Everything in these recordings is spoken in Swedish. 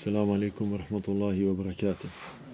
السلام عليكم ورحمة الله وبركاته.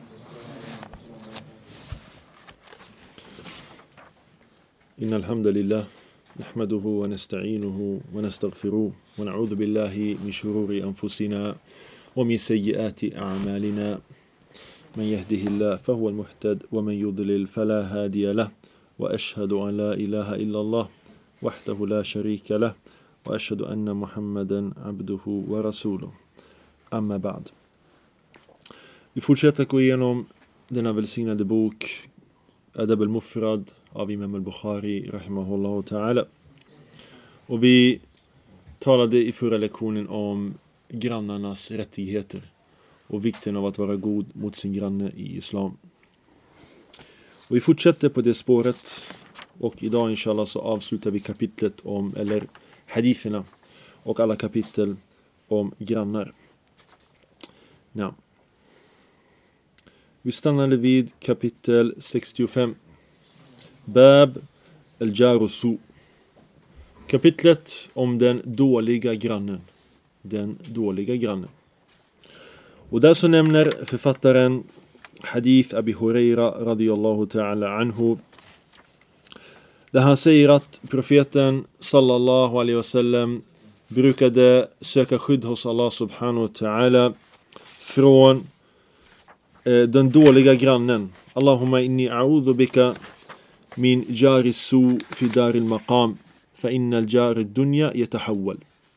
إن الحمد لله نحمده ونستعينه ونستغفره ونعوذ بالله من شرور أنفسنا ومن سيئات أعمالنا. من يهده الله فهو المهتد ومن يضلل فلا هادي له، وأشهد أن لا إله إلا الله وحده لا شريك له، وأشهد أن محمدا عبده ورسوله. Amma ba'd. Vi fortsätter gå igenom denna välsignade bok Adab al-Mufrad av Imam al-Bukhari rahimahullah ta'ala. Och vi talade i förra lektionen om grannarnas rättigheter och vikten av att vara god mot sin granne i islam. Och vi fortsätter på det spåret, och idag inshallah så avslutar vi kapitlet om, eller haditherna och alla kapitel om grannar. Ja. Vi stannade vid kapitel 65. Bab al-jar su. Kapitlet om den dåliga grannen. Den dåliga grannen. Och där så nämner författaren hadith Abi Huraira radiyallahu ta'ala anhu, där han säger att profeten sallallahu alaihi wasallam brukade söka skydd hos Allah subhanahu wa ta'ala från den dåliga grannen. Allahumma inni a'udhu bika min jari su fi daril maqam fa inna al-jari dunya yatahawwal.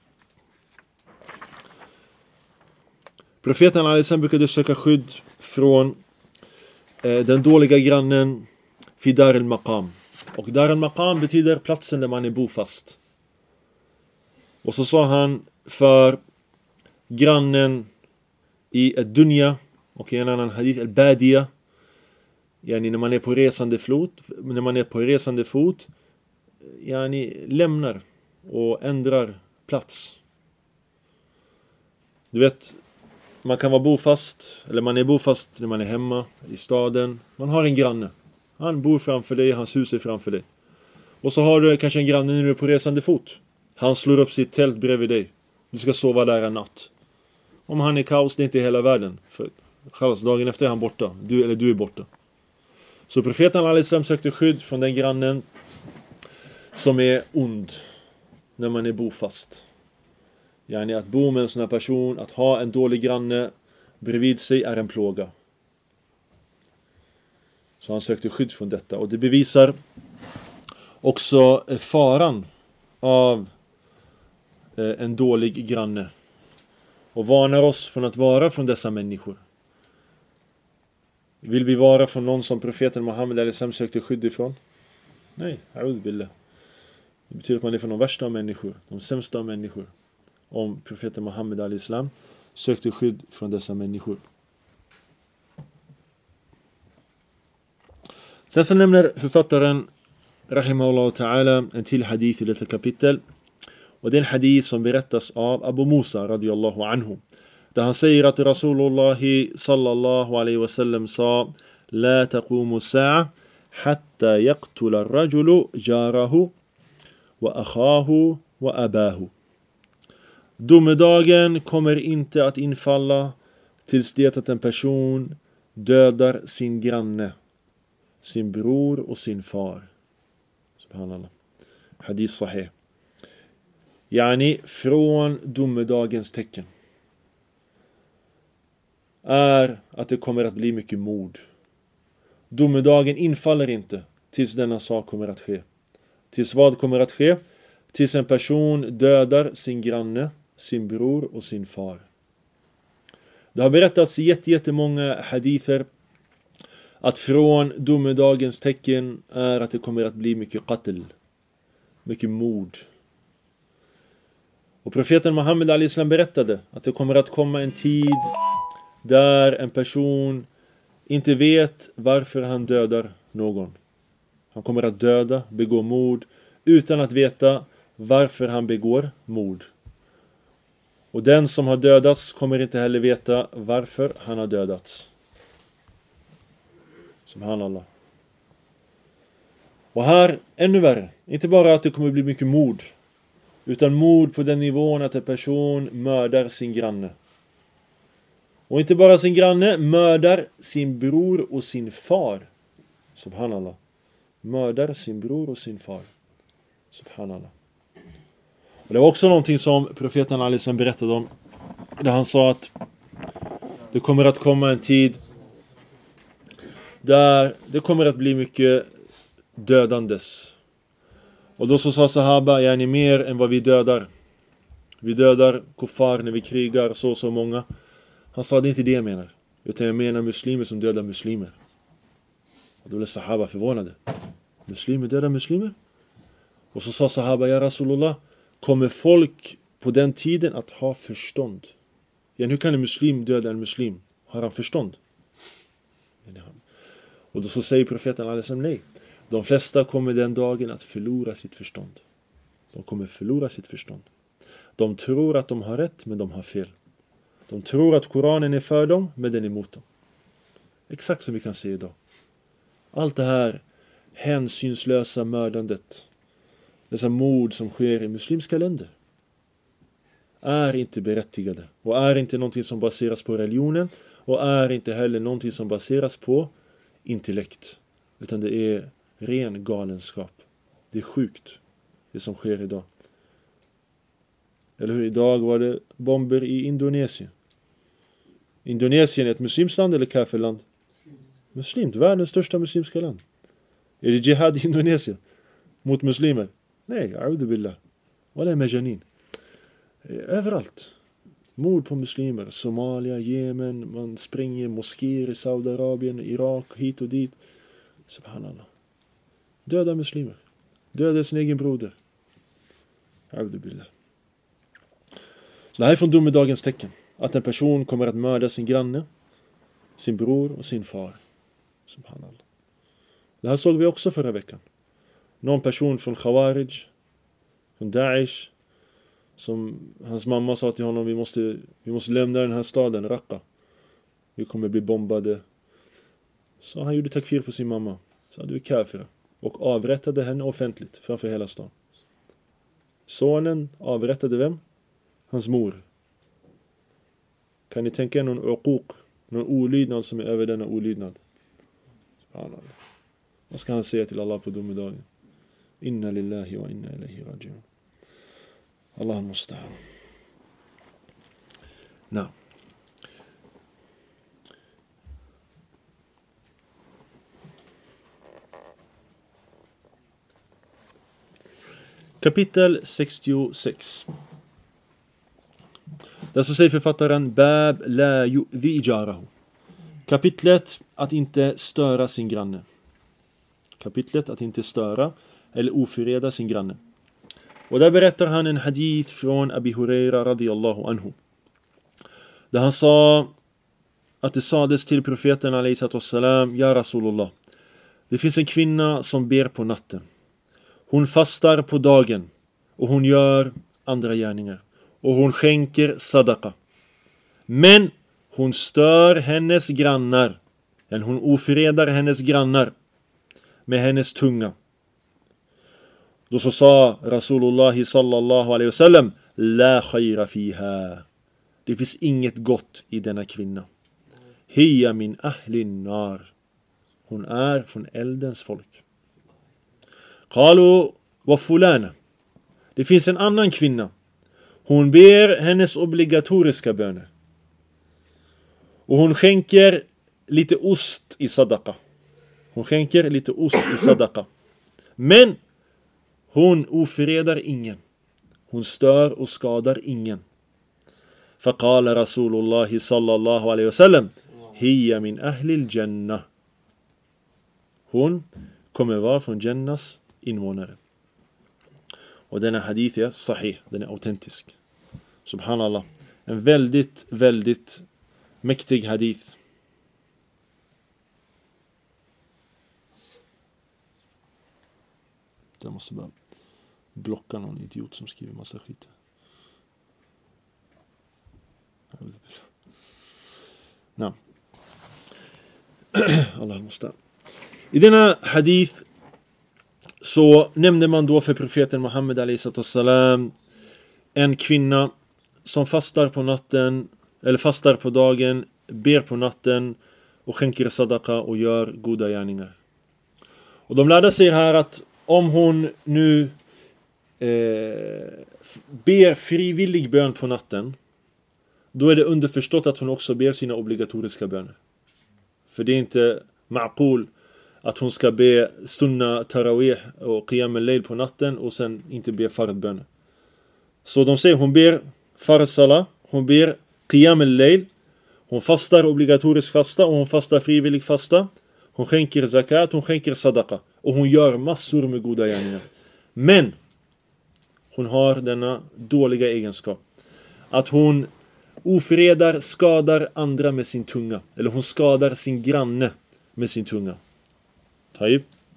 Profeten alaihissalam brukade söka skydd från den dåliga grannen fi daril maqam. Och daril maqam betyder platsen där man är bofast. Och så sa han för grannen i ad-dunya, och i en annan hadith al-badiya, yani när man är på resande fot, yani lämnar och ändrar plats. Du vet, man kan vara bofast, eller man är bofast när man är hemma i staden. Man har en granne. Han bor framför dig, hans hus är framför dig. Och så har du kanske en granne när du är på resande fot. Han slår upp sitt tält bredvid dig. Du ska sova där en natt. Om han är kaos, det är inte hela världen. För dagen efter är han borta. Du är borta. Så profeten alaihissalam sökte skydd från den grannen som är ond när man är bofast. Yani att bo med en sån här person, att ha en dålig granne bredvid sig är en plåga. Så han sökte skydd från detta. Och det bevisar också faran av en dålig granne. Och varnar oss från att vara från dessa människor. Vill vi vara från någon som profeten Muhammed alaihissalam sökte skydd ifrån? Nej, a'udhu billah. Det betyder att man är från de värsta av människor, de sämsta av människor. Om profeten Muhammed alaihissalam sökte skydd från dessa människor. Sen så nämner författaren rahimahullah ta'ala en till hadith i detta kapitel. Och det är en hadith som berättas av Abu Musa radiyallahu anhu. Där han säger att Rasulullah sallallahu alaihi wasallam sa: La taqumu sa'a hatta yaqtula ar-rajulu jarahu wa akhahu wa abahu. Domedagen kommer inte att infalla tills det att en person dödar sin granne, sin bror och sin far. Subhanallah. Hadith sahih. Yani från domedagens tecken är att det kommer att bli mycket mord. Domedagen infaller inte tills denna sak kommer att ske. Tills vad kommer att ske? Tills en person dödar sin granne, sin bror och sin far. Det har berättats i jättemånga hadither att från domedagens tecken är att det kommer att bli mycket qatl, mycket mord. Och profeten Muhammed alaihissalam berättade att det kommer att komma en tid där en person inte vet varför han dödar någon. Han kommer att begå mord utan att veta varför han begår mord. Och den som har dödats kommer inte heller veta varför han har dödats. Subhanallah. Och här ännu värre. Inte bara att det kommer bli mycket mord, utan mord på den nivån att en person mördar sin granne. Och inte bara sin granne, mördar sin bror och sin far. Subhanallah. Mördar sin bror och sin far. Subhanallah. Och det var också någonting som profeten Ali berättade om. Där han sa att det kommer att komma en tid där det kommer att bli mycket dödandes. Och då så sa sahaba, är ni mer än vad vi dödar? Vi dödar kuffar när vi krigar, så många. Han sa, det är inte det jag menar. Utan jag menar muslimer som dödar muslimer. Och då blev sahaba förvånade. Muslimer dödar muslimer? Och så sa sahaba, ja Rasulullah, kommer folk på den tiden att ha förstånd? Ja, hur kan en muslim döda en muslim? Har han förstånd? Och då så säger profeten Ali nej. De flesta kommer den dagen att förlora sitt förstånd. De kommer förlora sitt förstånd. De tror att de har rätt, men de har fel. De tror att Koranen är för dem, men den är emot dem. Exakt som vi kan se idag. Allt det här hänsynslösa mördandet, dessa mord som sker i muslimska länder, är inte berättigade. Och är inte någonting som baseras på religionen. Och är inte heller någonting som baseras på intellekt. Utan det är ren galenskap. Det är sjukt, det som sker idag. Eller hur? Idag var det bomber i Indonesien. Indonesien är ett muslimsland eller kafirland? Muslimt, världens största muslimska land. Är det jihad i Indonesien mot muslimer? Nej, a'udhu billah. Wala majanin. Överallt. Mord på muslimer. Somalia, Jemen. Man springer moskéer i Saudiarabien, Irak, hit och dit. Subhanallah. Döda muslimer. Döda sin egen broder. A'udhu billah. Så det här är från domedagens tecken. Att en person kommer att mörda sin granne, sin bror och sin far. Subhanallah. Det här såg vi också förra veckan. Någon person från Khawarij, från Daesh, som hans mamma sa till honom, vi måste lämna den här staden, Raqqa. Vi kommer bli bombade. Så han gjorde takfir på sin mamma. Så du är kafir. Och avrättade henne offentligt framför hela stan. Sonen avrättade vem? Hans mor. Kan ni tänka er någon uquq, någon olydnad som är över denna olydnad? Vad ska han säga till Allah på domedagen? Inna lillahi wa inna ilaihi rajiun. Allah måste. Nej. Kapitel 66. Där så säger författaren Bab la yu'dhi jarahu. Kapitlet att inte störa sin granne. Kapitlet att inte störa eller oförreda sin granne. Och där berättar han en hadith från Abi Huraira radiyallahu anhu. Där han sa att det sades till profeten alayhi salatu wassalam, ja Rasulullah, det finns en kvinna som ber på natten. Hon fastar på dagen och hon gör andra gärningar. Och hon skänker sadaqa. Men hon stör hennes grannar. Hon ofredar hennes grannar med hennes tunga. Då så sa Rasulullah sallallahu alaihi wasallam, la khayra fiha. Det finns inget gott i denna kvinna. Hiya min ahlin nar. Hon är från eldens folk. Qalu wa fulana. Det finns en annan kvinna. Hon ber hennes obligatoriska böner. Och hon skänker lite ost i sadaqa. Hon skänker lite ost i sadaqa. Men hon ofredar ingen. Hon stör och skadar ingen. Faqala Rasulullah sallallahu alaihi wasallam, hiya min ahli al-jannah. Hon kommer vara från Jannas invånare. Och denna hadith är sahih, den är autentisk. Subhanallah. En väldigt, väldigt mäktig hadith. Jag måste bara blocka någon idiot som skriver massa skit. Nej. Allah måste. I denna hadith så nämnde man då för profeten Muhammed a.s. en kvinna som fastar på natten eller fastar på dagen ber på natten och skänker sadaqa och gör goda gärningar. Och de lärde sig här att om hon nu ber frivillig bön på natten, då är det underförstått att hon också ber sina obligatoriska böner. För det är inte ma'qul att hon ska be sunna tarawih och qiyam al-layl på natten och sen inte be fardböner. Så de säger hon ber farsala, hon ber qiyam al-layl, hon fastar obligatorisk fasta och hon fastar frivillig fasta. Hon skänker zakat, hon skänker sadaqa och hon gör massor med goda gärningar. Men hon har denna dåliga egenskap att hon ofredar, skadar andra med sin tunga. Eller hon skadar sin granne med sin tunga. Taib.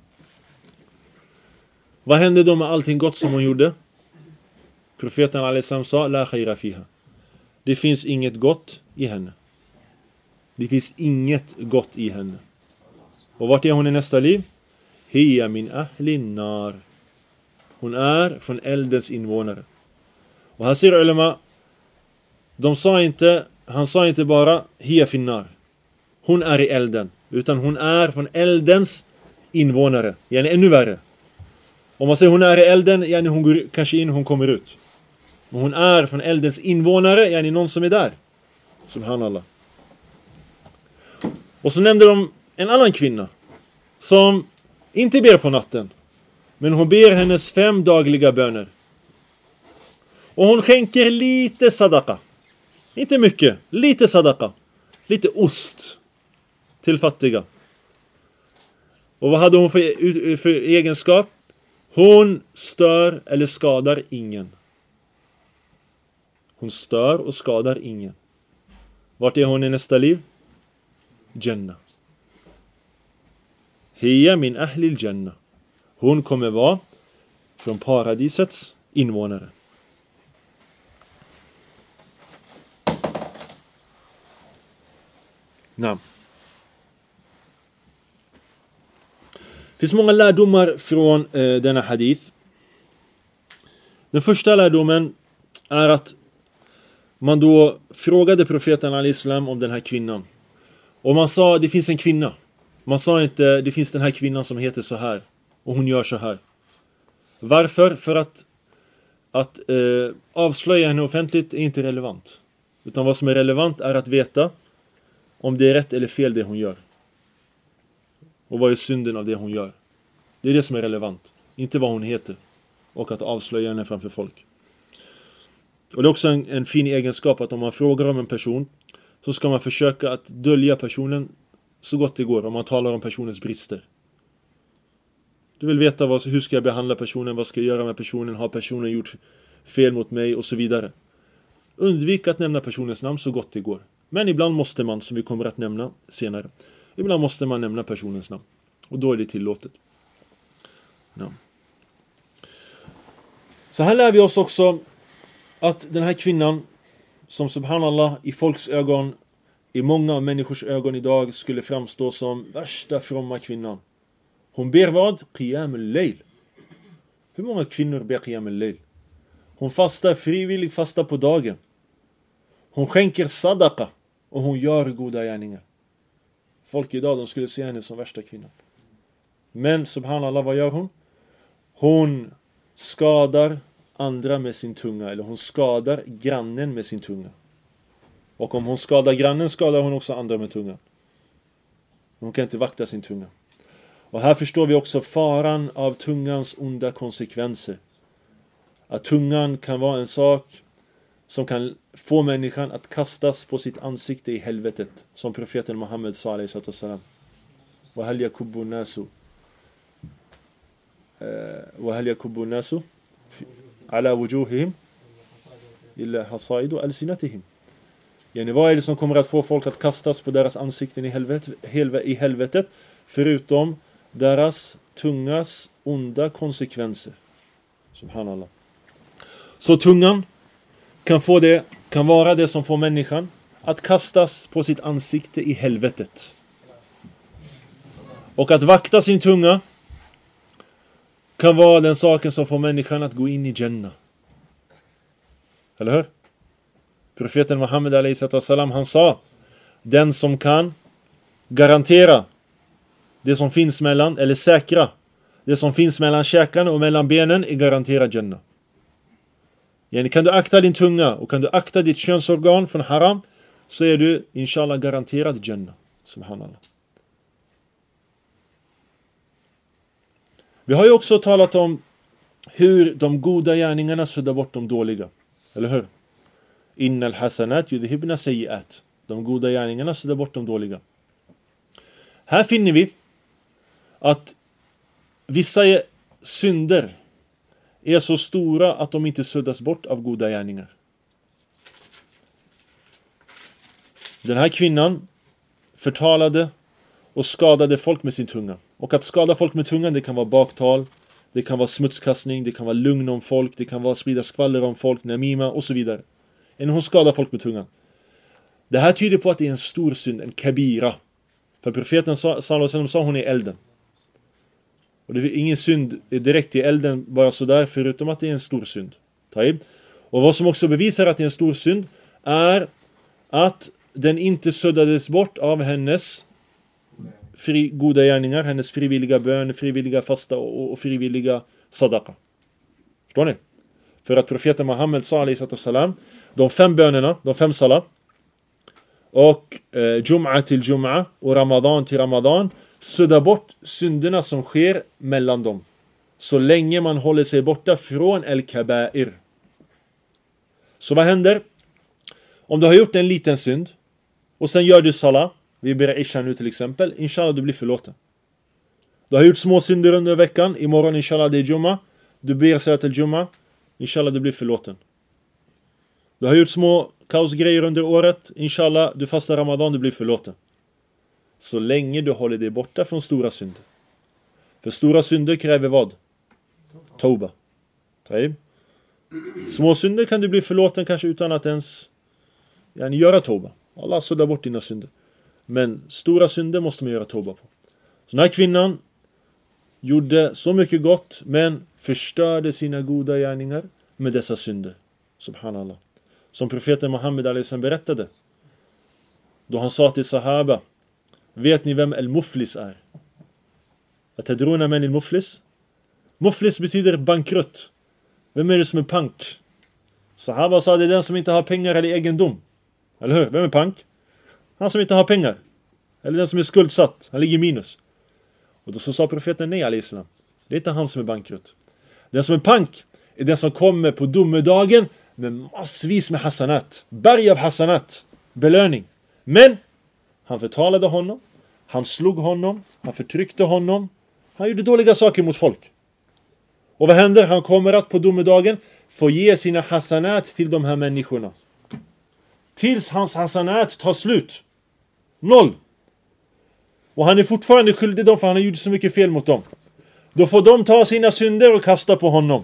Vad hände då med allting gott som hon gjorde? Profeten alaihissalam sa la khaira fiha. Det finns inget gott i henne. Det finns inget gott i henne. Och vart är hon i nästa liv? Hiya min ahlin nar. Hon är från eldens invånare. Och här ser ulema, han sa inte bara hiya finnar. Hon är i elden. Utan hon är från eldens invånare. Yani ännu värre. Om man säger hon är i elden, yani hon går kanske in, hon kommer ut. Men hon är från eldens invånare, yani någon som är där. Subhanallah. Och så nämnde de en annan kvinna som inte ber på natten. Men hon ber hennes 5 dagliga böner. Och hon skänker lite sadaqa. Inte mycket, lite sadaqa. Lite ost till fattiga. Och vad hade hon för egenskap? Hon stör eller skadar ingen. Hon stör och skadar ingen. Vart är hon i nästa liv? Jannah. Hiya min ahlil jannah. Hon kommer vara från paradisets invånare. Nej. Det finns många lärdomar från denna hadith. Den första lärdomen är att man då frågade profeten al-Islam om den här kvinnan. Och man sa det finns en kvinna. Man sa inte det finns den här kvinnan som heter så här. Och hon gör så här. Varför? För att avslöja henne offentligt är inte relevant. Utan vad som är relevant är att veta om det är rätt eller fel det hon gör. Och vad är synden av det hon gör. Det är det som är relevant. Inte vad hon heter. Och att avslöja henne framför folk. Och det är också en fin egenskap att om man frågar om en person så ska man försöka att dölja personen så gott det går om man talar om personens brister. Du vill veta hur ska jag behandla personen, vad ska jag göra med personen, har personen gjort fel mot mig och så vidare. Undvik att nämna personens namn så gott det går. Men ibland måste man, som vi kommer att nämna senare, ibland måste man nämna personens namn. Och då är det tillåtet. Ja. Så här lär vi oss också att den här kvinnan som subhanallah i folks ögon, i många av människors ögon idag skulle framstå som värsta fromma kvinnan. Hon ber vad? Qiyam al-layl. Hur många kvinnor ber qiyam al-layl? Hon fastar frivillig fasta på dagen. Hon skänker sadaqa och hon gör goda gärningar. Folk idag de skulle se henne som värsta kvinnan. Men subhanallah, vad gör hon? Hon skadar andra med sin tunga. Eller hon skadar grannen med sin tunga. Och om hon skadar grannen skadar hon också andra med tungan. Hon kan inte vakta sin tunga. Och här förstår vi också faran av tungans onda konsekvenser. Att tungan kan vara en sak som kan få människan att kastas på sitt ansikte i helvetet. Som profeten Muhammed sa alaihi sallam. وَهَلْ يَكُبُّ النَّاسُ عَلَى وُجُوهِهِمْ إِلَّا حَصَائِدُ أَلْسِنَتِهِمْ. Yani, vad är det som kommer att få folk att kastas på deras ansikten i helvetet förutom deras tungas onda konsekvenser? Subhanallah. Så tungan kan vara det som får människan att kastas på sitt ansikte i helvetet. Och att vakta sin tunga kan vara den saken som får människan att gå in i Jannah. Eller hur? Profeten Muhammed a.s. han sa Den som kan garantera det som finns mellan, eller säkra det som finns mellan käkarna och mellan benen, är garanterad Jannah. Yani kan du akta din tunga och kan du akta ditt könsorgan från haram, så är du inshallah garanterad Jannah. Subhanallah. Vi har ju också talat om hur de goda gärningarna suddar bort de dåliga. Eller hur? Innal hasanat yudhibna sayyi'at. De goda gärningarna suddar bort de dåliga. Här finner vi att vissa synder är så stora att de inte suddas bort av goda gärningar. Den här kvinnan förtalade och skadade folk med sin tunga. Och att skada folk med tungan, det kan vara baktal, det kan vara smutskastning, det kan vara lugn om folk, det kan vara sprida skvaller om folk, namima och så vidare. Hon skadar folk med tungan. Det här tyder på att det är en stor synd, en kabira. För profeten sallallahu alaihi wasallam sa hon är elden. Och det är ingen synd direkt i elden bara sådär, förutom att det är en stor synd. Och vad som också bevisar att det är en stor synd är att den inte suddades bort av hennes goda gärningar, hennes frivilliga bön, frivilliga fasta och frivilliga sadaqa. Förstår ni? För att profeten Muhammed sa alaihi wasallam, de 5 bönerna, de 5 salat och Jum'a till Jum'a och Ramadan till Ramadan suddar bort synderna som sker mellan dem. Så länge man håller sig borta från al-kaba'ir. Så vad händer? Om du har gjort en liten synd och sen gör du salat, vi ber Isha nu till exempel, inshallah du blir förlåten. Du har gjort små synder under veckan, imorgon inshallah det är Jum'a, du ber salat till Jum'a, inshallah du blir förlåten. Du har gjort små kaosgrejer under året, inshallah du fastar Ramadan, du blir förlåten. Så länge du håller dig borta från stora synder. För stora synder kräver vad? Tauba. Små synder kan du bli förlåten kanske utan att ens göra tauba. Allah suddar bort dina synder. Men stora synder måste man göra tauba på. Så den här kvinnan gjorde så mycket gott, men förstörde sina goda gärningar med dessa synder. Subhanallah. Som profeten Muhammed a.s. berättade. Då han sa till sahaba, vet ni vem al-muflis är? Atadruna men al-muflis? Muflis betyder bankrutt. Vem är det som är pank? Sahaba sa, det är den som inte har pengar eller egendom. Eller hur? Vem är pank? Han som inte har pengar. Eller den som är skuldsatt. Han ligger minus. Och då så sa profeten nej alayhi salam. Det är inte han som är bankrutt. Den som är pank är den som kommer på domedagen med massvis med hasanat. Berg av hasanat. Belöning. Men han förtalade honom. Han slog honom. Han förtryckte honom. Han gjorde dåliga saker mot folk. Och vad händer? Han kommer att på domedagen få ge sina hasanat till de här människorna. Tills hans hasanat tar slut. 0. Och han är fortfarande skyldig dem för han har gjort så mycket fel mot dem. Då får de ta sina synder och kasta på honom.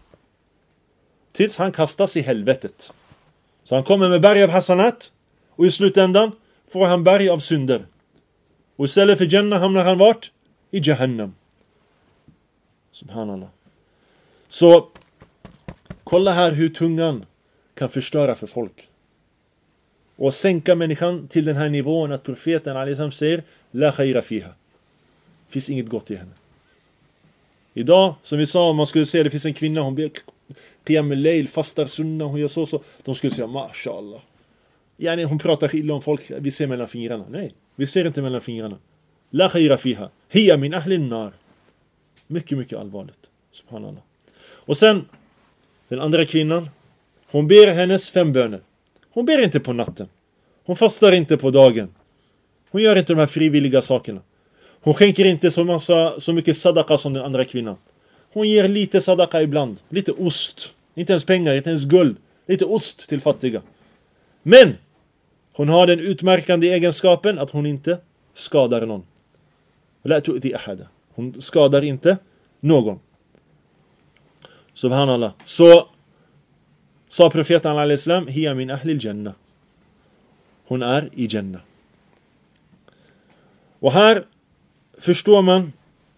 Tills han kastas i helvetet. Så han kommer med berg av hasanat. Och i slutändan får han berg av synder. Och istället för Jannah hamnar han vart? I Jahannam. Subhanallah. Så kolla här hur tungan kan förstöra för folk. Och sänka människan till den här nivån att profeten alaihissalam säger la khaira fiha. Finns inget gott i henne. Idag, som vi sa, om man skulle säga det finns en kvinna, hon ber qiyam al-layl, fastar sunna, hon gör så. De skulle säga mashallah. Yani hon pratar illa om folk, vi ser mellan fingrarna. Nej, vi ser inte mellan fingrarna. La khaira fiha. Hiya min ahli an-nar. Mycket, mycket allvarligt. Subhanallah. Och sen, den andra kvinnan, hon ber hennes 5 böner. Hon ber inte på natten. Hon fastar inte på dagen. Hon gör inte de här frivilliga sakerna. Hon skänker inte så mycket sadaqa som den andra kvinnan. Hon ger lite sadaqa ibland. Lite ost. Inte ens pengar, inte ens guld. Lite ost till fattiga. Men hon har den utmärkande egenskapen att hon inte skadar någon. La tu'ti ahada. Hon skadar inte någon. Subhanallah. Så sa profeten alaihi salam, hiya min ahli al-jannah. Hon är i Jannah. Och här förstår man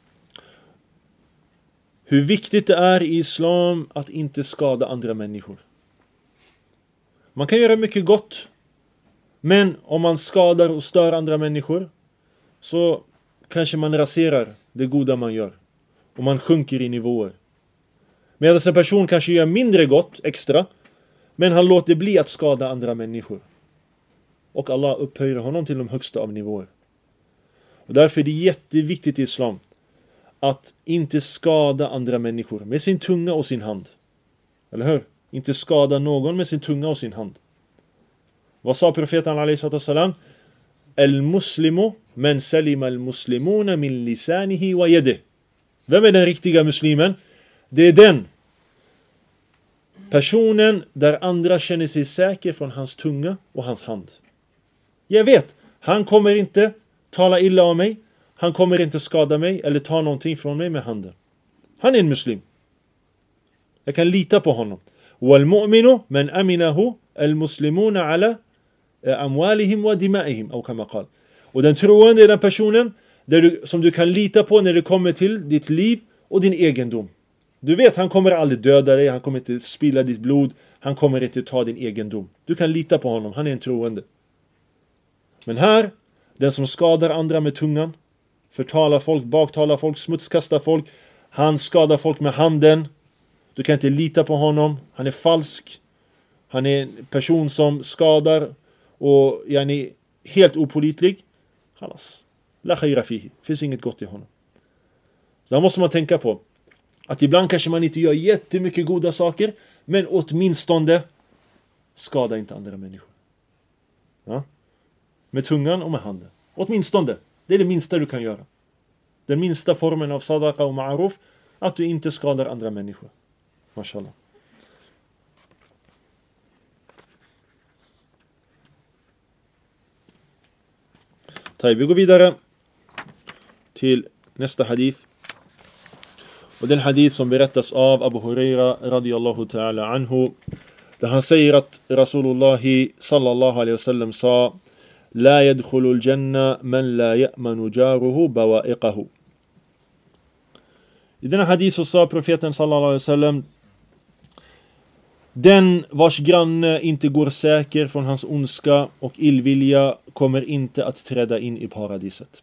hur viktigt det är i islam att inte skada andra människor. Man kan göra mycket gott, Men om man skadar och stör andra människor, så kanske man raserar det goda man gör. Och man sjunker i nivåer. Medan en person kanske gör mindre gott, extra, men han låter bli att skada andra människor. Och Allah upphöjer honom till de högsta av nivåer. Och därför är det jätteviktigt i islam att inte skada andra människor med sin tunga och sin hand. Eller hur? Inte skada någon med sin tunga och sin hand. Vad sa profeten alaihi salam? Al-muslimu men salima al-muslimuna min lisanihi wa yadih. Vem är den riktiga muslimen? Det är den personen där andra känner sig säker från hans tunga och hans hand. Jag vet, han kommer inte tala illa om mig. Han kommer inte skada mig eller ta någonting från mig med handen. Han är en muslim. Jag kan lita på honom. وَالْمُؤْمِنُ مَنْ أَمِنَهُ الْمُسْلِمُونَ عَلَى أَمْوَالِهِمْ وَدِمَائِهِمْ أو كما قال. Och den troende är den personen som du kan lita på när det kommer till ditt liv och din egendom. Du vet, han kommer aldrig döda dig, han kommer inte spilla ditt blod, han kommer inte ta din egendom. Du kan lita på honom, han är en troende. Men här, den som skadar andra med tungan, förtalar folk, baktalar folk, smutskastar folk, han skadar folk med handen. Du kan inte lita på honom, han är falsk. Han är en person som skadar och är helt opålitlig. Halas. La khayra fihi. Finns inget gott i honom. Så där måste man tänka på att ibland kanske man inte gör jättemycket goda saker, men åtminstone skada inte andra människor. Ja? Med tungan och med handen. Åtminstone. Det är det minsta du kan göra. Den minsta formen av sadaqa och ma'ruf, att du inte skadar andra människor. Mashallah. Vi går vidare till nästa hadith. Och den hadith som berättas av Abu Huraira radiyallahu ta'ala anhu, där han säger att Rasulullah sallallahu alaihi wasallam sa: La yadkhulul janna man la ya'manu jaruhu bawa'iqahu. I denna hadith så sa profeten sallallahu alaihi wasallam: den vars granne inte går säker från hans ondska och illvilja kommer inte att träda in i paradiset.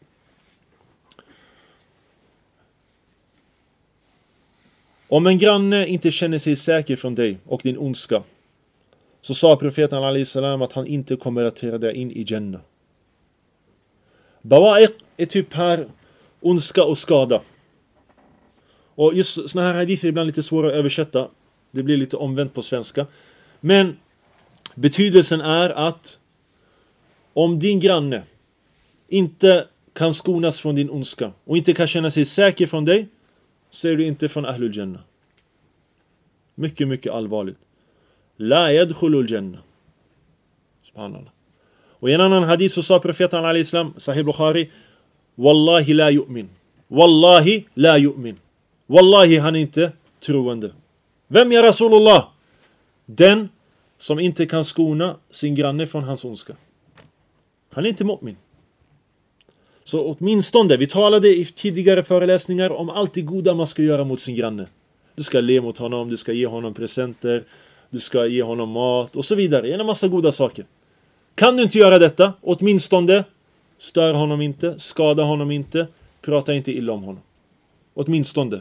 Om en granne inte känner sig säker från dig och din ondska, så sa profeten alaihi salam att han inte kommer att träda in i Jannah. Bawa'iq är typ här ondska och skada. Och just såna här hadither är ibland lite svåra att översätta. Det blir lite omvänt på svenska. Men betydelsen är att om din granne inte kan skonas från din ondska och inte kan känna sig säker från dig, så är du inte från Ahlul Jannah. Mycket, mycket allvarligt. La yadkhulul Jannah. Subhanallah. Och i en annan hadith så sa profeten alaihi salam, Sahih Bukhari: Wallahi la yu'min. Wallahi la yu'min. Wallahi, han är inte troende. Vem är Rasulullah? Den som inte kan skona sin granne från hans ondska. Han är inte mu'min. Så åtminstone, vi talade i tidigare föreläsningar om allt det goda man ska göra mot sin granne. Du ska le mot honom, du ska ge honom presenter, du ska ge honom mat och så vidare. En massa goda saker. Kan du inte göra detta, åtminstone stör honom inte, skada honom inte, prata inte illa om honom. Åtminstone.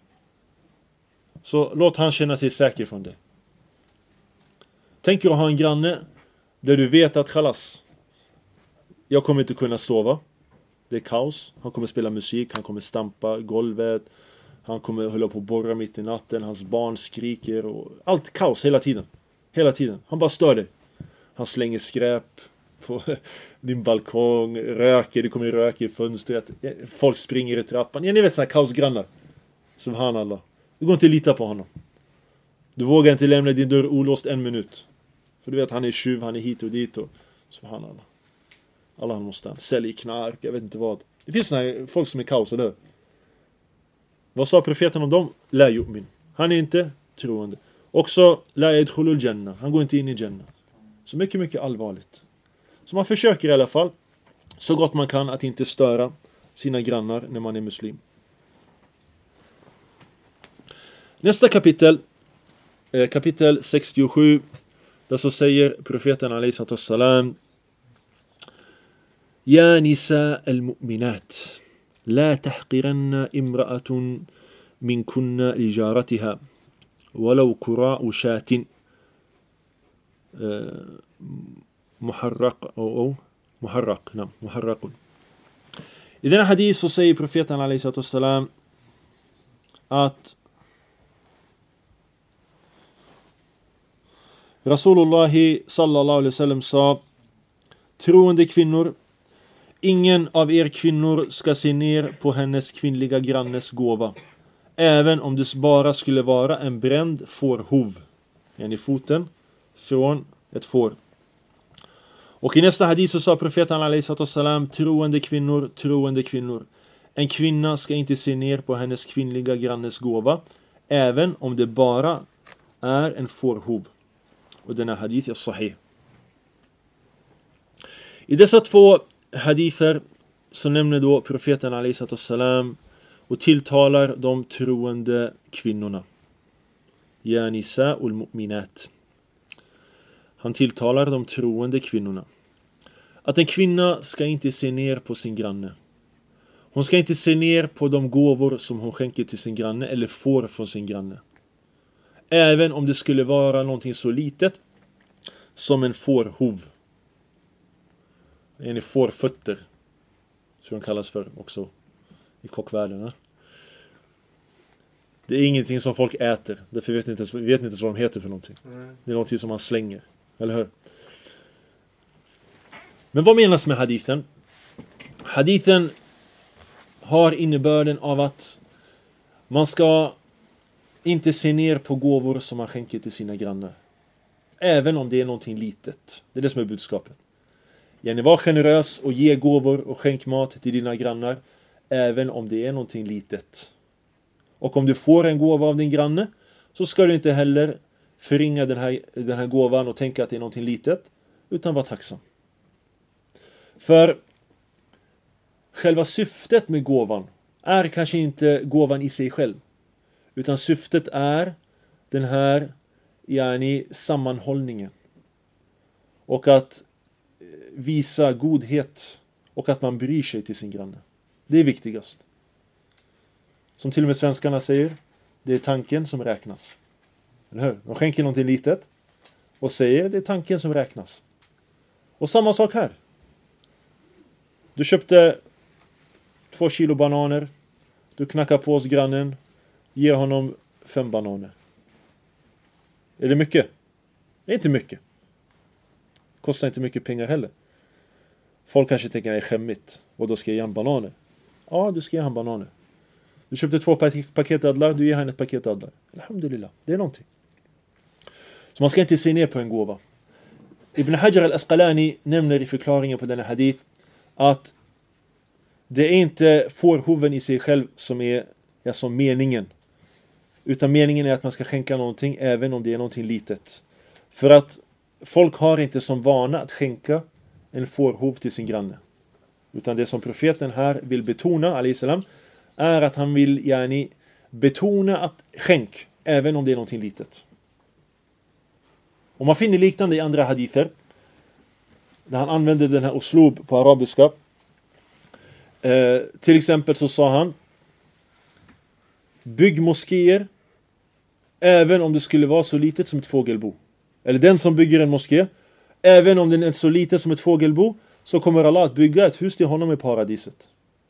Så låt han känna sig säker från det. Tänk dig att ha en granne där du vet att khalas, jag kommer inte kunna sova. Det är kaos. Han kommer spela musik, han kommer stampa golvet, han kommer hålla på att borra mitt i natten, hans barn skriker och allt kaos hela tiden. Hela tiden. Han bara stör dig. Han slänger skräp på din balkong, röker, det kommer rök i fönstret, folk springer i trappan. Ja, ni vet såna kaosgrannar. Subhanallah. Du går inte att lita på honom. Du vågar inte lämna din dörr olåst en minut. För du vet, han är tjuv, han är hit och dit och subhanallah. Allah måste sälja knark, jag vet inte vad. Det finns såna här folk som är kaos, eller? Vad sa profeten om dem? La yu'min. Han är inte troende. Också la yadkhulul Jannah. Han går inte in i Jannah. Så mycket, mycket allvarligt. Så man försöker i alla fall så gott man kan att inte störa sina grannar när man är muslim. Nästa kapitel, kapitel 67, där så säger profeten alaihi salam: يا نساء المؤمنات لا تحقرن امرأة منكن لجارتها ولو كراء شاة محرق. I denna hadith så säger profeten alaihissalam att Rasulullah sallallahu alaihi wasallam sa: troende kvinnor, ingen av er kvinnor ska se ner på hennes kvinnliga grannes gåva, även om det bara skulle vara en bränd fårhov, i foten från ett får. Och i nästa hadith så sa profeten alaihissalam: troende kvinnor, en kvinna ska inte se ner på hennes kvinnliga grannes gåva, även om det bara är en fårhov. Och denna hadith är sahih. I dessa två hadither så nämner då profeten alaihissalam och tilltalar de troende kvinnorna. Ya nisa'ul mu'minat. Han tilltalar de troende kvinnorna. Att en kvinna ska inte se ner på sin granne. Hon ska inte se ner på de gåvor som hon skänker till sin granne eller får från sin granne. Även om det skulle vara någonting så litet som en fårhov. En fårfötter. Så de kallas för också i kockvärlden. Det är ingenting som folk äter. Därför vet inte ens vad de heter för någonting. Det är någonting som man slänger. Eller hur? Men vad menas med hadithen? Hadithen har innebörden av att man ska inte se ner på gåvor som man skänker till sina grannar. Även om det är någonting litet. Det är det som är budskapet. Var generös och ge gåvor och skänk mat till dina grannar. Även om det är någonting litet. Och om du får en gåva av din granne, så ska du inte heller förringa den här gåvan och tänka att det är någonting litet, utan vara tacksam. För själva syftet med gåvan är kanske inte gåvan i sig själv, utan syftet är den här sammanhållningen och att visa godhet och att man bryr sig till sin granne. Det är viktigast. Som till och med svenskarna säger, det är tanken som räknas. Eller hur? De skänker någonting litet och säger, det är tanken som räknas. Och samma sak här. Du köpte 2 kilo bananer. Du knackar på hos grannen. Ger honom 5 bananer. Är det mycket? Det är inte mycket. Kostar inte mycket pengar heller. Folk kanske tänker att det är skämmigt. Och då ska jag ge han bananer. Ja, du ska ge han bananer. Du köpte 2 paket dadlar, du ger han ett paket dadlar. Alhamdulillah, det är någonting. Så man ska inte se ner på en gåva. Ibn Hajar al-Asqalani nämner i förklaringen på denna hadith att det är inte fårhoven i sig själv som är som meningen. Utan meningen är att man ska skänka någonting även om det är någonting litet. För att folk har inte som vana att skänka en fårhov till sin granne. Utan det som profeten här vill betona, alaihissalam, är att han vill betona att skänk även om det är någonting litet. Och man finner liknande i andra hadither där han använde den här uslub på arabiska. Till exempel så sa han: bygg moskéer även om det skulle vara så litet som ett fågelbo. Eller den som bygger en moské, även om den är så liten som ett fågelbo, så kommer Allah att bygga ett hus till honom i paradiset.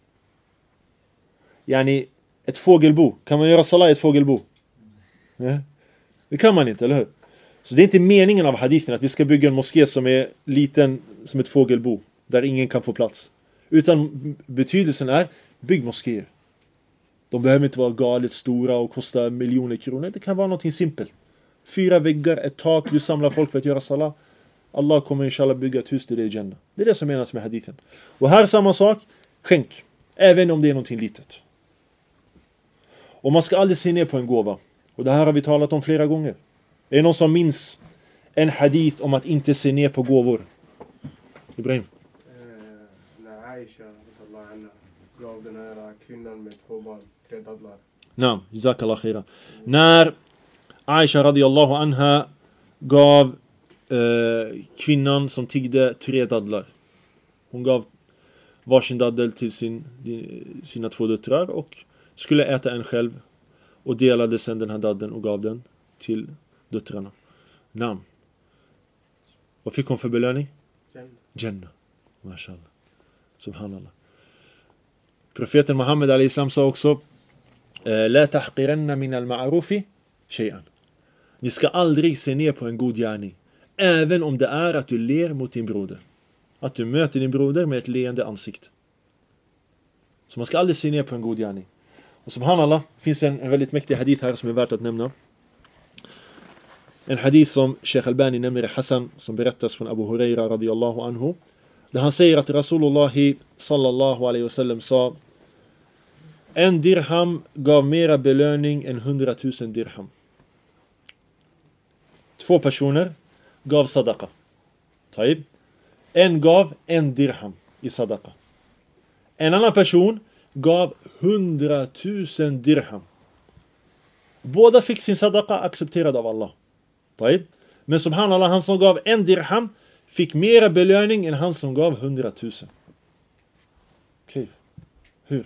Ett fågelbo. Kan man göra salat i ett fågelbo? Nej. Det kan man inte, eller hur? Så det är inte meningen av hadithen att vi ska bygga en moské som är liten som ett fågelbo, där ingen kan få plats. Utan betydelsen är, bygg moskéer. De behöver inte vara galet stora och kosta miljoner kronor. Det kan vara något simpelt. 4 väggar, ett tak, du samlar folk för att göra salat. Allah kommer inshallah bygga ett hus till dig i Jannah. Det är det som menas med hadithen. Och här samma sak, skänk. Även om det är någonting litet. Och man ska aldrig se ner på en gåva. Och det här har vi talat om flera gånger. Är det någon som minns en hadith om att inte se ner på gåvor? Ibrahim? När Aisha gav den här kvinnan med 2 barn 3 dadlar. Nej, jazakallah khaira. När Aisha radiyallahu anha gav kvinnan som tiggde 3 dadlar. Hon gav varsin daddel till sina 2 döttrar och skulle äta en själv och delade sen den här daddeln och gav den till döttrarna. Namn. Vad fick hon för belöning? Jannah. Mashallah. Subhanallah. Profeten Muhammed a.s. sa också: La tahqiranna min al-ma'rufi shay'an. Ni ska aldrig se ner på en god gärning, även om det är att du ler mot din broder. Att du möter din broder med ett leende ansikte. Så man ska aldrig se ner på en god gärning. Och subhanallah, finns en väldigt mäktig hadith här som är värt att nämna. En hadith som Sheikh Albani nämner i Hassan, som berättas från Abu Huraira radiyallahu anhu. Där han säger att Rasulullah sallallahu alaihi wasallam sa: en dirham gav mera belöning än 100 000 dirham. 2 personer gav sadaqa. Taib. En gav 1 dirham i sadaqa. En annan person gav 100 000 dirham. Båda fick sin sadaqa accepterad av Allah. Taib. Men subhanallah, han som gav 1 dirham fick mera belöning än han som gav 100 000. Okej. Hur?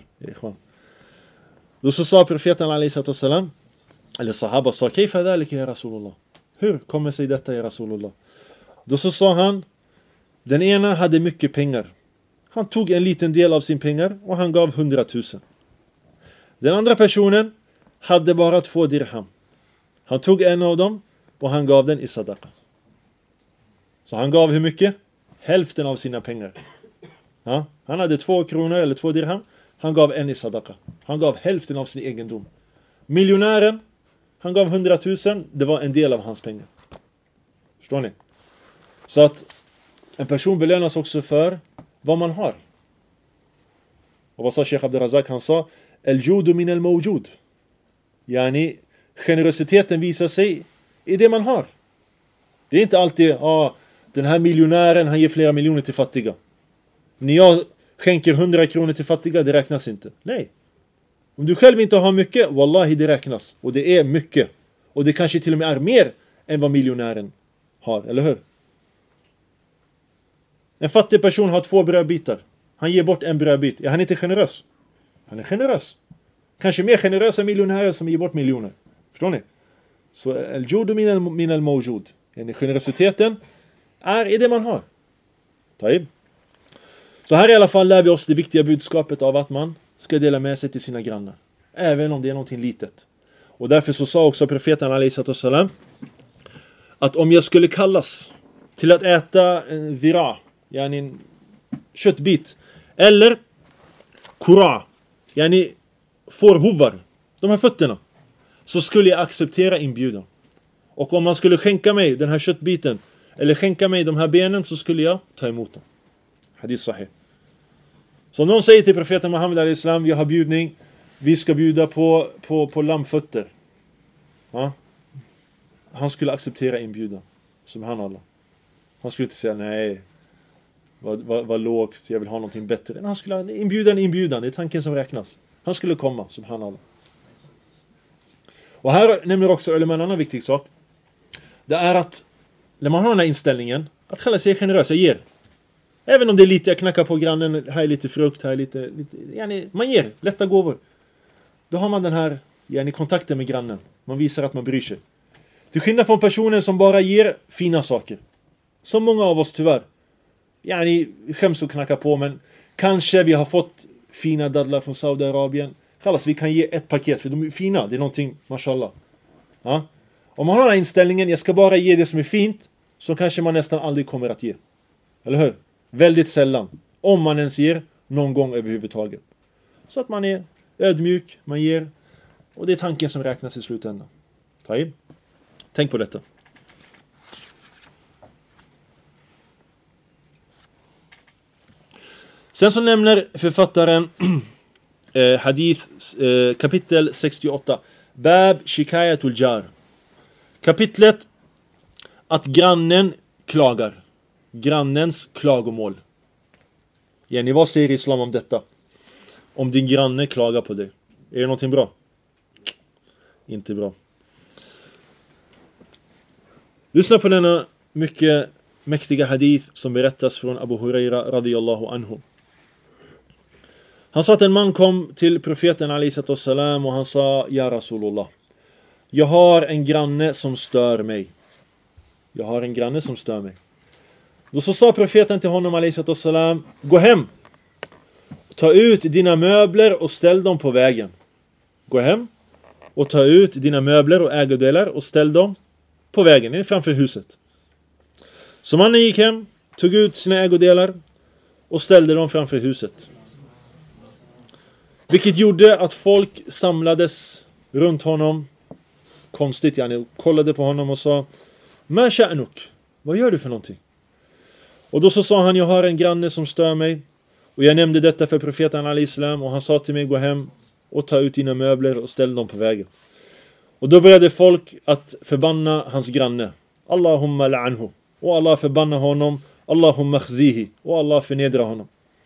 Då så sa profeten alaihi salam, eller sahaba sa: kayfa dhalika ya Rasulullah? Hur kommer sig detta, ya Rasulullah? Då så sa han: den ena hade mycket pengar. Han tog en liten del av sin pengar och han gav 100 000. Den andra personen hade bara 2 dirham. Han tog en av dem och han gav den i sadaqa. Så han gav hur mycket? Hälften av sina pengar. Ja, han hade 2 kronor eller 2 dirham. Han gav 1 i sadaqa. Han gav hälften av sin egendom. Miljonären, han gav 100 000. Det var en del av hans pengar. Förstår ni? Så att en person belönas också för vad man har. Och vad sa Sheikh Abdurrazak? Han sa: el-judu min al-mawjud. Yani, generositeten visar sig i det man har. Det är inte alltid: den här miljonären, han ger flera miljoner till fattiga. När jag skänker 100 kronor till fattiga, det räknas inte. Nej. Om du själv inte har mycket, wallahi, det räknas. Och det är mycket. Och det kanske till och med är mer än vad miljonären har, eller hur? En fattig person har 2 brödbitar. Han ger bort en brödbit. Är han inte generös? Han är generös. Kanske mer generös än miljonärer som ger bort miljoner. Förstår ni? Så el-judu min al-mawjud. Generositeten är i det man har. Taib. Så här i alla fall lär vi oss det viktiga budskapet av att man ska dela med sig till sina grannar. Även om det är någonting litet. Och därför så sa också profeten alaihi salam att om jag skulle kallas till att äta en vira, yani en köttbit, eller kura, yani fårhovar, de här fötterna, så skulle jag acceptera inbjudan. Och om man skulle skänka mig den här köttbiten eller skänka mig de här benen, så skulle jag ta emot dem. Hadith sahih. Så någon säger till profeten Muhammed al-Islam: vi har bjudning, vi ska bjuda på lammfötter. Ja? Han skulle acceptera inbjudan. Subhanallah. Han skulle inte säga: nej, vad lågt, jag vill ha någonting bättre. Han skulle inbjudan, det är tanken som räknas. Han skulle komma, subhanallah. Och här nämner också en annan viktig sak. Det är att när man har den här inställningen att själva sig generös, jag ger. Även om det är lite, jag knackar på grannen, här är lite frukt, här är lite yani, man ger lätta gåvor. Då har man den här yani, kontakten med grannen. Man visar att man bryr sig. Till skillnad från personer som bara ger fina saker. Som många av oss tyvärr. Yani, skäms att knacka på, men kanske vi har fått fina dadlar från Saudiarabien. Kallas, vi kan ge ett paket för de är fina, det är någonting, mashallah. Ja? Om man har den här inställningen, jag ska bara ge det som är fint, så kanske man nästan aldrig kommer att ge. Eller hur? Väldigt sällan. Om man ens ger någon gång överhuvudtaget. Så att man är ödmjuk, man ger. Och det är tanken som räknas i slutändan. Taib. Tänk på detta. Sen så nämner författaren hadith kapitel 68. Bab shikayatul jar. Kapitlet att grannen klagar. Grannens klagomål. Jenny, vad säger islam om detta? Om din granne klagar på dig. Är det någonting bra? Inte bra. Lyssna på denna mycket mäktiga hadith som berättas från Abu Huraira radiyallahu anhu. Han sa att en man kom till profeten alaihissalatu wassalam och han sa: Ja Rasulullah, jag har en granne som stör mig. Jag har en granne som stör mig. Då så sa profeten till honom alaihissalatu wassalam: gå hem. Ta ut dina möbler och ställ dem på vägen. Gå hem och ta ut dina möbler och ägodelar och ställ dem på vägen framför huset. Så mannen gick hem, tog ut sina ägodelar och ställde dem framför huset. Vilket gjorde att folk samlades runt honom. Konstigt, kollade på honom och sa: Ma sha'nuk, vad gör du för någonting? Och då så sa han: jag har en granne som stör mig. Och jag nämnde detta för profeten al-Islam, och han sa till mig: gå hem och ta ut dina möbler och ställ dem på vägen. Och då började folk att förbanna hans granne. Allahumma la'anhu. Och Allah förbanna honom. Allahumma khzihi. Och Allah förnedra honom.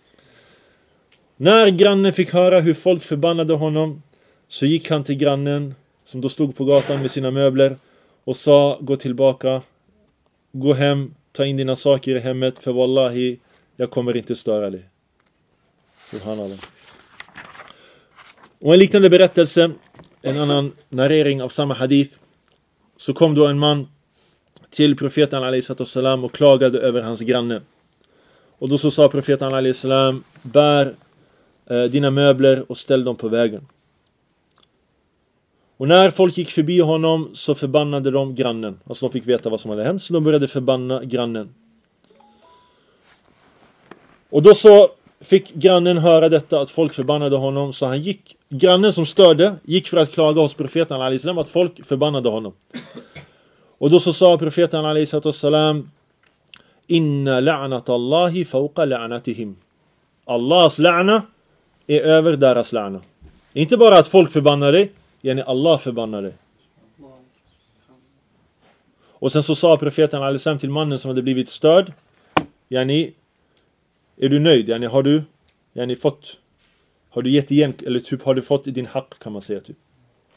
När grannen fick höra hur folk förbannade honom, så gick han till grannen som då stod på gatan med sina möbler och sa: gå tillbaka, gå hem, ta in dina saker i hemmet, för wallahi, jag kommer inte störa dig. Subhanallah. Och en liknande berättelse, en annan narrering av samma hadith, så kom då en man till profeten alaihissalatu wassalam och klagade över hans granne. Och då så sa profeten alaihissalam: bär dina möbler och ställ dem på vägen. Och när folk gick förbi honom så förbannade de grannen. Alltså de fick veta vad som hade hänt, så de började förbanna grannen. Och då så fick grannen höra detta, att folk förbannade honom, så han gick, grannen som störde, gick för att klaga hos profeten alaihissalam att folk förbannade honom. Och då så sa profeten alaihissalam: inna la'natallahi fawqa la'natihim. Allahs la'na är över deras la'na. Inte bara att folk förbannar dig, Allah förbannar dig. Och sen så sa profeten alaihissalam till mannen som hade blivit störd: är du nöjd? Har du gett igen, eller typ har du fått din hack, kan man säga typ.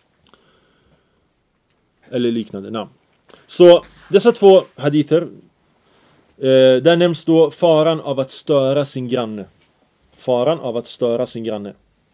Eller liknande namn. Så dessa två hadither, där nämns då faran av att störa sin granne. Faran av att störa sin granne.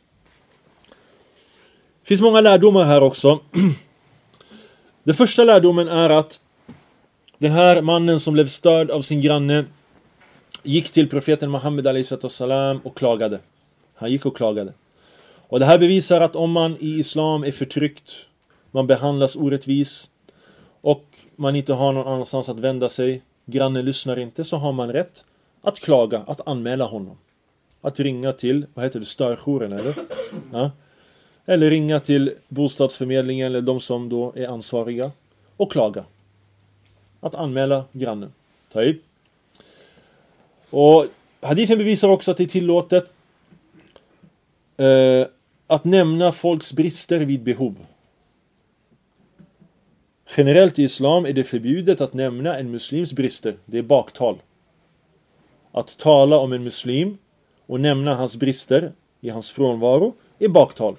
Det finns många lärdomar här också. Den första lärdomen är att den här mannen som blev störd av sin granne gick till profeten Muhammed a.s. och klagade. Han gick och klagade. Och det här bevisar att om man i islam är förtryckt, man behandlas orättvis och man inte har någon annanstans att vända sig, grannen lyssnar inte, så har man rätt att klaga, att anmäla honom. Att ringa till, störjouren eller? Ja. Eller ringa till bostadsförmedlingen eller de som då är ansvariga och klaga. Att anmäla grannen. Taib. Och hadithen bevisar också att det är tillåtet att nämna folks brister vid behov. Generellt i islam är det förbjudet att nämna en muslims brister. Det är baktal. Att tala om en muslim och nämna hans brister i hans frånvaro är baktal.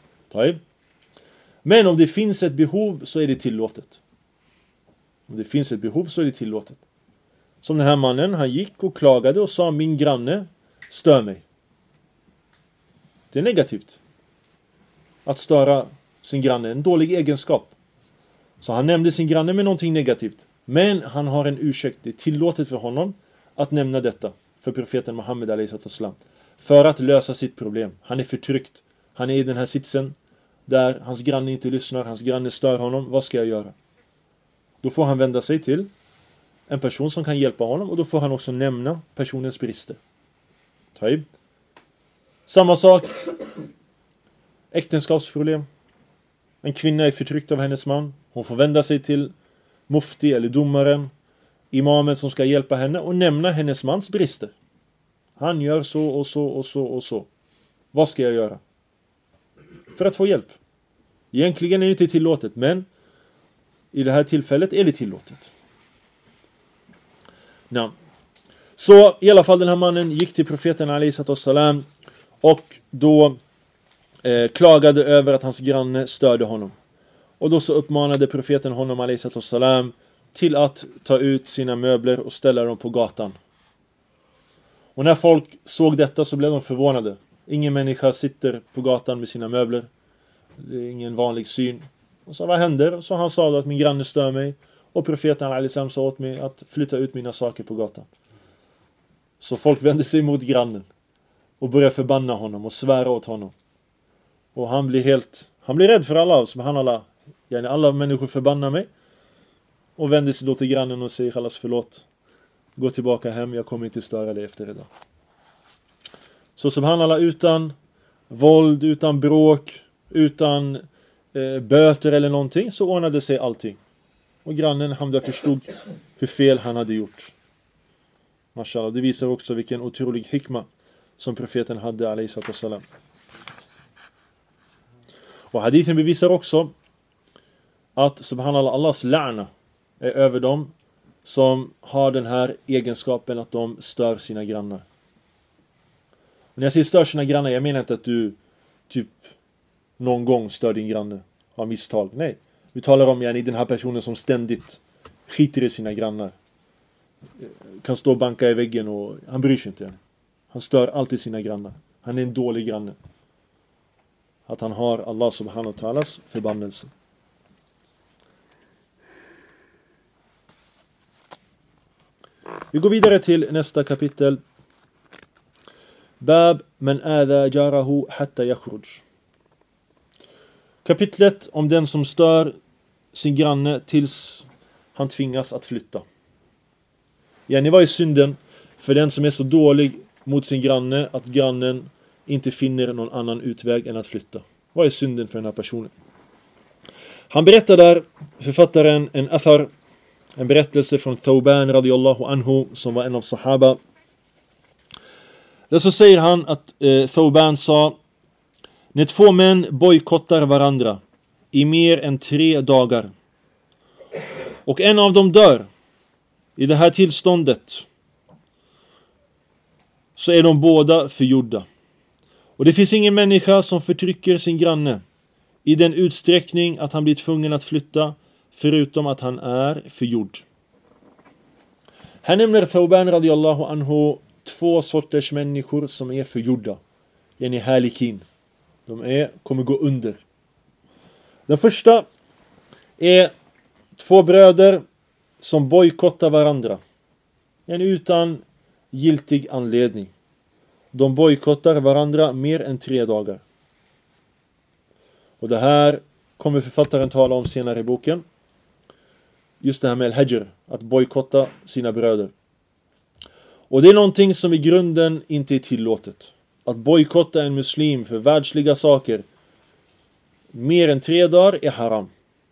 Men om det finns ett behov så är det tillåtet. Om det finns ett behov så är det tillåtet. Som den här mannen, han gick och klagade och sa: min granne stör mig. Det är negativt. Att störa sin granne, en dålig egenskap. Så han nämnde sin granne med någonting negativt. Men han har en ursäkt. Det är tillåtet för honom att nämna detta för profeten Muhammed a.s. för att lösa sitt problem. Han är förtryckt. Han är i den här sitsen där hans granne inte lyssnar, hans granne stör honom. Vad ska jag göra? Då får han vända sig till en person som kan hjälpa honom, och då får han också nämna personens brister. Taib. Samma sak. Äktenskapsproblem. En kvinna är förtryckt av hennes man. Hon får vända sig till mufti eller domaren, imamen som ska hjälpa henne, och nämna hennes mans brister. Han gör så och så och så och så. Vad ska jag göra? För att få hjälp. Egentligen är det inte tillåtet, men i det här tillfället är det tillåtet. Ja. Så i alla fall den här mannen gick till profeten a.s. och då klagade över att hans granne störde honom. Och då så uppmanade profeten honom a.s. till att ta ut sina möbler och ställa dem på gatan. Och när folk såg detta så blev de förvånade. Ingen människa sitter på gatan med sina möbler. Det är ingen vanlig syn. Och så vad händer? Så han sa då att min granne stör mig. Och profeten alisam sa åt mig att flytta ut mina saker på gatan. Så folk vände sig mot grannen. Och började förbanna honom och svära åt honom. Och han blir rädd för Allah. Subhanallah. Alla människor förbannar mig. Och vänder sig då till grannen och säger Khalas förlåt. Gå tillbaka hem, jag kommer inte störa dig efter idag. Så subhanallah, utan våld, utan bråk, utan böter eller någonting, så ordnade sig allting. Och grannen Hamda förstod hur fel han hade gjort. Mashallah, det visar också vilken otrolig hikma som profeten hade alayhi sallam. Och hadithen bevisar också att subhanallah, Allahs la'na är över dem som har den här egenskapen att de stör sina grannar. När jag säger stör sina grannar, jag menar inte att du typ någon gång stör din granne av misstag. Nej, vi talar om den här personen som ständigt skiter i sina grannar. Kan stå och banka i väggen och han bryr sig inte. Han stör alltid sina grannar. Han är en dålig granne. Att han har Allah subhanahu wa ta'alas förbannelse. Vi går vidare till nästa kapitel. Bab man adha jarahu hatta yakhruj. Kapitlet om den som stör sin granne tills han tvingas att flytta. Vad är synden för den som är så dålig mot sin granne att grannen inte finner någon annan utväg än att flytta? Vad är synden för den här personen? Han berättar där, författaren, en berättelse från Thawban radiyallahu anhu, som var en av sahaba. Där så säger han att Thawban sa: när två män bojkottar varandra i mer än 3 dagar och en av dem dör i det här tillståndet, så är de båda förgjorda. Och det finns ingen människa som förtrycker sin granne i den utsträckning att han blir tvungen att flytta, förutom att han är förgjord. Här nämner Thawban radiyallahu anhu 2 sorters människor som är förgjorda. Halikin. De kommer gå under. Den första är 2 bröder som bojkottar varandra. Utan giltig anledning. De bojkottar varandra mer än 3 dagar. Och det här kommer författaren tala om senare i boken. Just det här med al-hajr, att bojkotta sina bröder. Och det är någonting som i grunden inte är tillåtet. Att bojkotta en muslim för världsliga saker mer än 3 dagar är haram.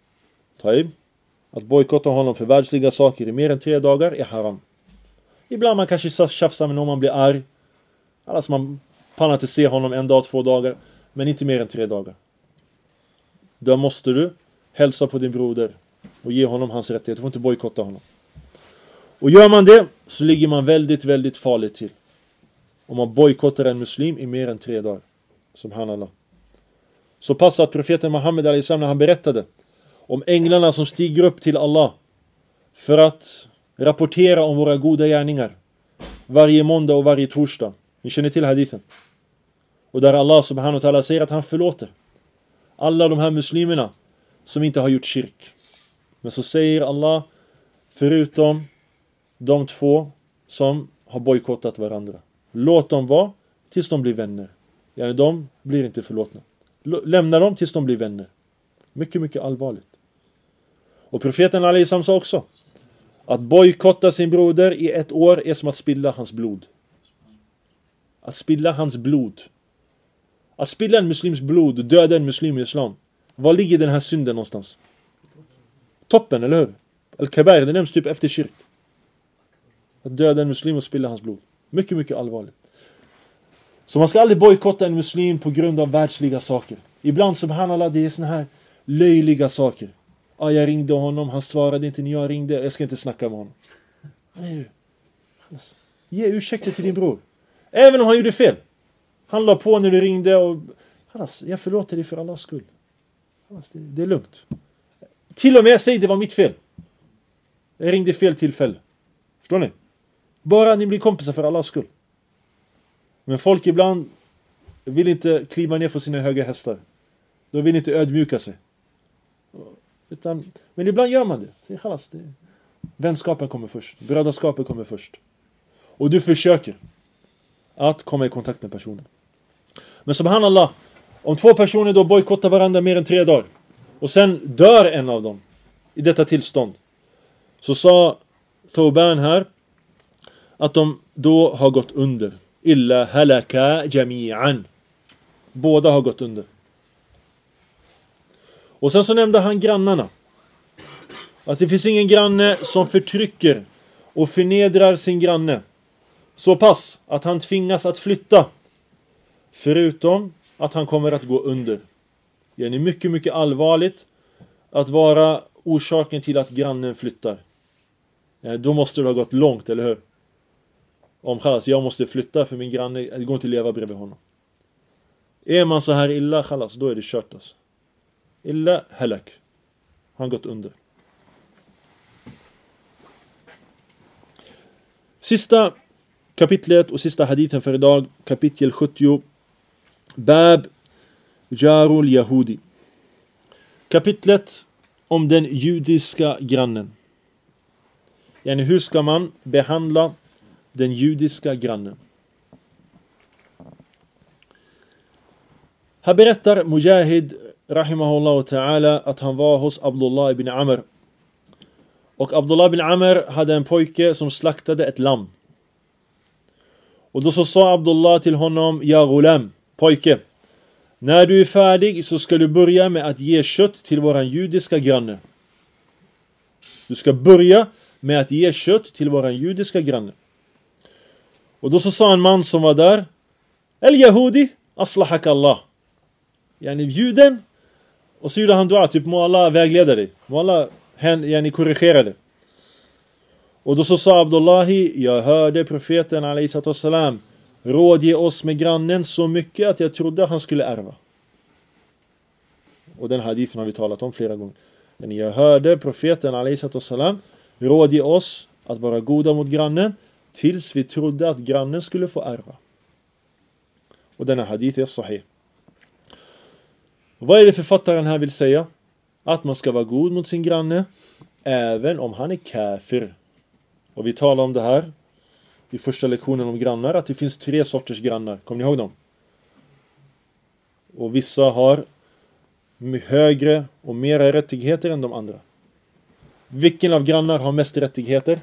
Att bojkotta honom för världsliga saker i mer än 3 dagar är haram. Ibland man kanske tjafsar med någon, man blir arg. Alltså man pallar inte se honom 1 dag, 2 dagar. Men inte mer än 3 dagar. Då måste du hälsa på din broder och ge honom hans rättighet. Du får inte bojkotta honom. Och gör man det så ligger man väldigt, väldigt farligt till. Om man bojkottar en muslim i mer än 3 dagar. Subhanallah. Så passar att profeten Muhammed när han berättade om änglarna som stiger upp till Allah för att rapportera om våra goda gärningar varje måndag och varje torsdag. Ni känner till hadithen. Och där Allah subhanahu wa ta'ala säger att han förlåter alla de här muslimerna som inte har gjort shirk. Men så säger Allah, förutom de 2 som har bojkottat varandra, låt dem vara tills de blir vänner. De blir inte förlåtna. Lämna dem tills de blir vänner. Mycket, mycket allvarligt. Och profeten alisam sa också att bojkotta sin broder i 1 år är som att spilla hans blod. Att spilla hans blod. Att spilla en muslims blod, döda en muslim i islam. Var ligger den här synden någonstans? Toppen, eller hur? Al-Kabair, det nämns typ efter kyrk. Att döda en muslim och spilla hans blod. Mycket, mycket allvarligt. Så man ska aldrig bojkotta en muslim på grund av världsliga saker. Ibland, subhanallah, det är såna här löjliga saker. Jag ringde honom, han svarade inte när jag ringde. Jag ska inte snacka med honom. Nej. Ge ursäkter till din bror. Även om han gjorde fel. Han la på när du ringde och jag förlåter dig för Allahs skull. Det är lugnt. Till och med jag säger det var mitt fel. Jag ringde fel tillfälle. Förstår ni? Bara ni blir kompisar för Allahs skull. Men folk ibland vill inte kliva ner för sina höga hästar. De vill inte ödmjuka sig. Men ibland gör man det. Vänskapen kommer först. Brödraskapet kommer först. Och du försöker att komma i kontakt med personen. Men subhanallah, om 2 personer då bojkottar varandra mer än 3 dagar och sen dör en av dem i detta tillstånd, så sa Thawban här att de då har gått under. Illa halaka jami'an. Båda har gått under. Och sen så nämnde han grannarna. Att det finns ingen granne som förtrycker och förnedrar sin granne så pass att han tvingas att flytta, förutom att han kommer att gå under. Det är mycket, mycket allvarligt att vara orsaken till att grannen flyttar. Då måste det ha gått långt, eller hur? Om jag måste flytta för min granne, det går inte att leva bredvid honom. Är man så här illa, då är det kört alltså. Illa halak. Han gått under. Sista kapitlet och sista hadithen för idag, kapitel 70. Bab Jarul Yahudi. Kapitlet om den judiska grannen. Hur ska man behandla den judiska grannen? Här berättar Mujahid rahimahullah ta'ala att han var hos Abdullah ibn Amr. Och Abdullah ibn Amr hade en pojke som slaktade ett lamm. Och då så sa Abdullah till honom: Ja gulam, pojke, när du är färdig så ska du börja med att ge kött till våran judiska granne. Du ska börja med att ge kött till våran judiska granne. Och då så sa en man som var där: El-Yahudi, aslahak Allah. Juden. Och så gjorde han dua, typ må Allah vägleda dig. Må Allah korrigera dig. Och då så sa Abdullahi: jag hörde profeten alaihissalam rådge oss med grannen så mycket att jag trodde han skulle ärva. Och den hadithen har vi talat om flera gånger. Men jag hörde profeten alaihissalam rådge oss att vara goda mot grannen tills vi trodde att grannen skulle få ärva. Och denna hadith är sahih. Vad är det författaren här vill säga? Att man ska vara god mot sin granne även om han är kafir. Och vi talar om det här i första lektionen om grannar, att det finns 3 sorters grannar. Kommer ni ihåg dem? Och vissa har högre och mera rättigheter än de andra. Vilken av grannar har mest rättigheter?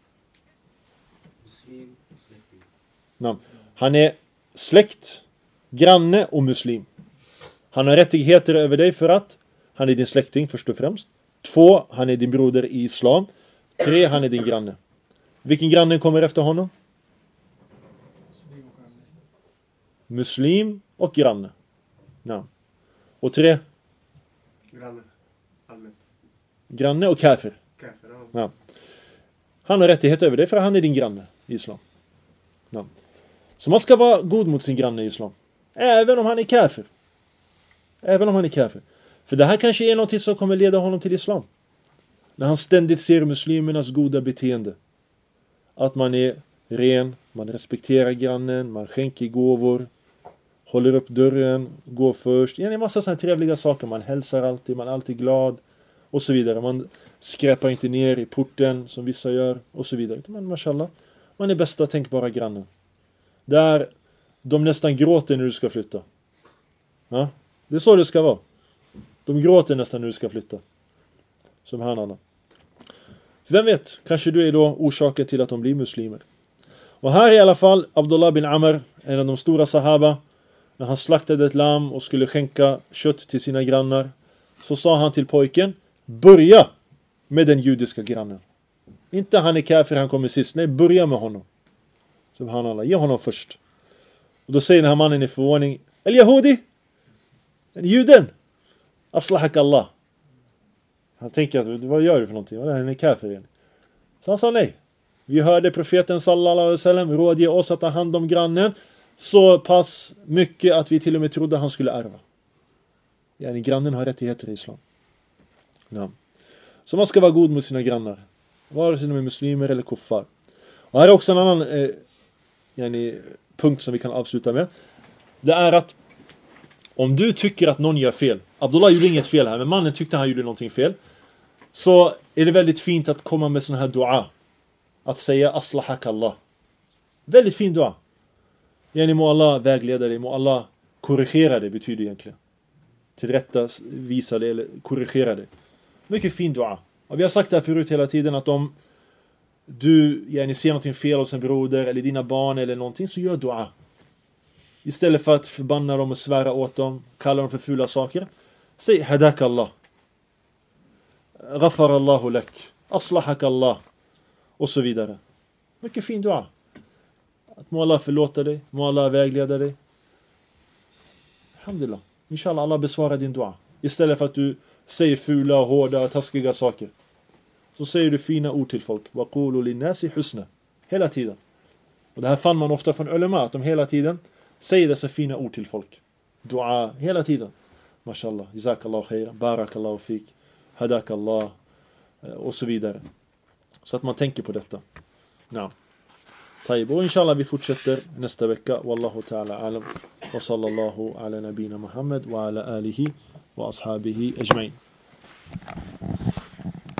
Muslim och släkting. Nej. Han är släkt, granne och muslim. Han har rättigheter över dig för att han är din släkting först och främst. 2, han är din broder i islam. 3, han är din granne. Vilken granne kommer efter honom? Muslim och granne. Ja. Och 3? Granne. Allmänt. Granne och kafir. Kafir, ja. Han har rättighet över dig för att han är din granne i islam. Ja. Så man ska vara god mot sin granne i islam. Även om han är kafir. Även om han är kafir. För det här kanske är något som kommer leda honom till islam. När han ständigt ser muslimernas goda beteende. Att man är ren, man respekterar grannen, man skänker gåvor, håller upp dörren, går först. Det är en massa sådana trevliga saker. Man hälsar alltid, man är alltid glad och så vidare. Man skräpar inte ner i porten som vissa gör och så vidare. Men mashallah, man är bästa tänkbara grannen. Där de nästan gråter när du ska flytta. Ja? Det är så det ska vara. De gråter nästan när du ska flytta. Subhanallah. Vem vet, kanske du är då orsaken till att de blir muslimer. Och här i alla fall, Abdullah bin Amr, en av de stora sahaba, när han slaktade ett lamm och skulle skänka kött till sina grannar, så sa han till pojken: börja med den judiska grannen. Inte han är kafir, han kommer sist. Nej, börja med honom. Subhanallah, ge honom först. Och då säger den här mannen i förvåning: El-Yahudi, juden, aslahak Allah. Han tänker att, vad gör du för någonting? Han är kafir igen. Så han sa nej. Vi hörde profeten sallallahu alaihi wasallam rådge oss att ta hand om grannen så pass mycket att vi till och med trodde han skulle ärva. Grannen har rättigheter i islam. Ja. Så man ska vara god mot sina grannar. Vare sig de är muslimer eller kuffar. Och här är också en annan punkt som vi kan avsluta med. Det är att om du tycker att någon gör fel, Abdullah gjorde inget fel här, men mannen tyckte han gjorde någonting fel, så är det väldigt fint att komma med sån här dua. Att säga aslahak Allah. Väldigt fin dua. Yani må Allah vägleda dig, må Allah korrigera dig, betyder egentligen. Tillrätta, visa dig eller korrigera dig. Mycket fin dua. Och vi har sagt det här förut hela tiden, att om du ser någonting fel hos en broder eller dina barn eller någonting, så gör dua. Istället för att förbanna dem och svära åt dem, kalla dem för fula saker, säg hadak Allah, ghafar Allahu lak, aslahak Allah och så vidare. Mycket fin dua. Att må Allah förlåta dig, må Allah vägleda dig. Alhamdulillah. Inshallah Allah besvarar din dua. Istället för att du säger fula, hårda, taskiga saker, så säger du fina ord till folk. Wa qulu linnasi husna. Hela tiden. Och det här fann man ofta från ulema, att de hela tiden säger dessa fina ord till folk. Dua hela tiden. Mashallah. Jazakallahu khair. Barakallahu fik. Hadakallah. Och så vidare. Så att man tänker på detta. Ja. طيب. Och inshallah vi fortsätter nästa vecka. Wallahu ta'ala alam. Wa sallallahu ala nabina Muhammad wa ala alihi wa ashabihi ajma'in.